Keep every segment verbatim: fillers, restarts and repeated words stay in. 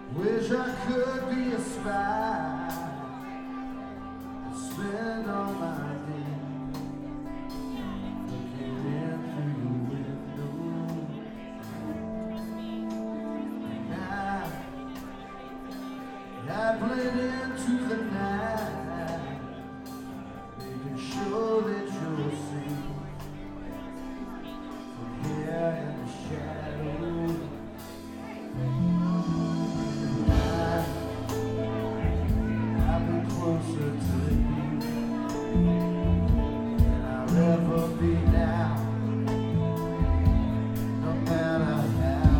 Wish I could be a spy and spend all my days looking in through your window. And I, I blend into the night, making sure that you're safe from here in the shadows. Closer to you than I'll ever be now, no matter how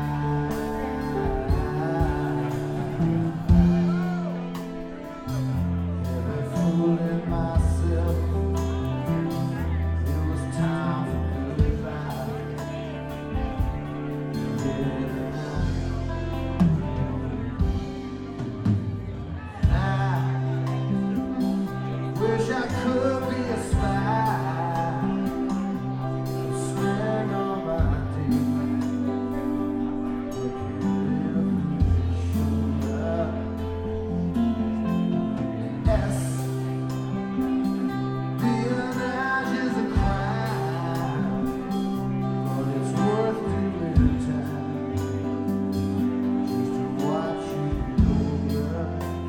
I ever fooling myself. It was time for goodbye. Wish I could be a spy, spend all my days looking over your shoulder. Yes, espionage is a crime, but it's worth doing time just to watch you over.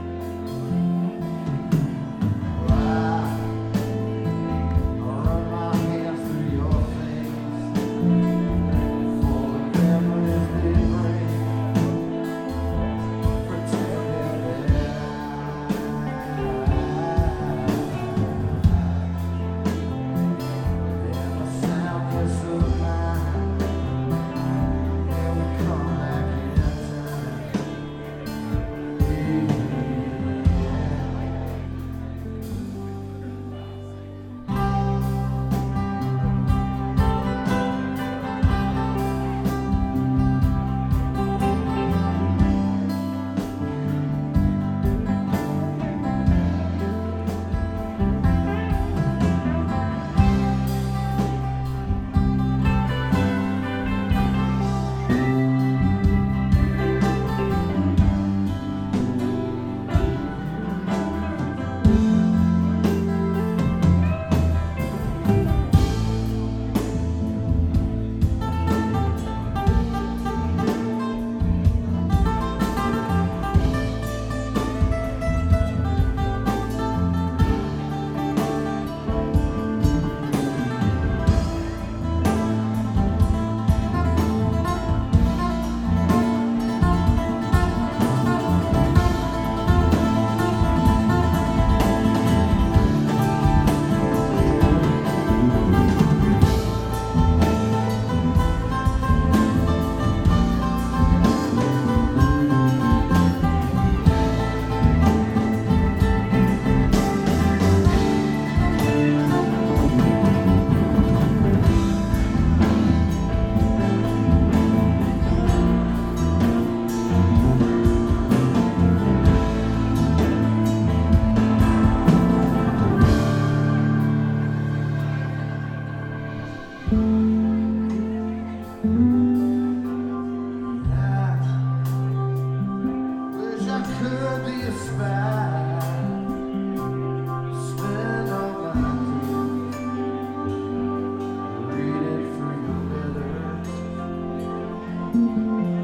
Wish I could be a spy, spend all my days reading through your letters.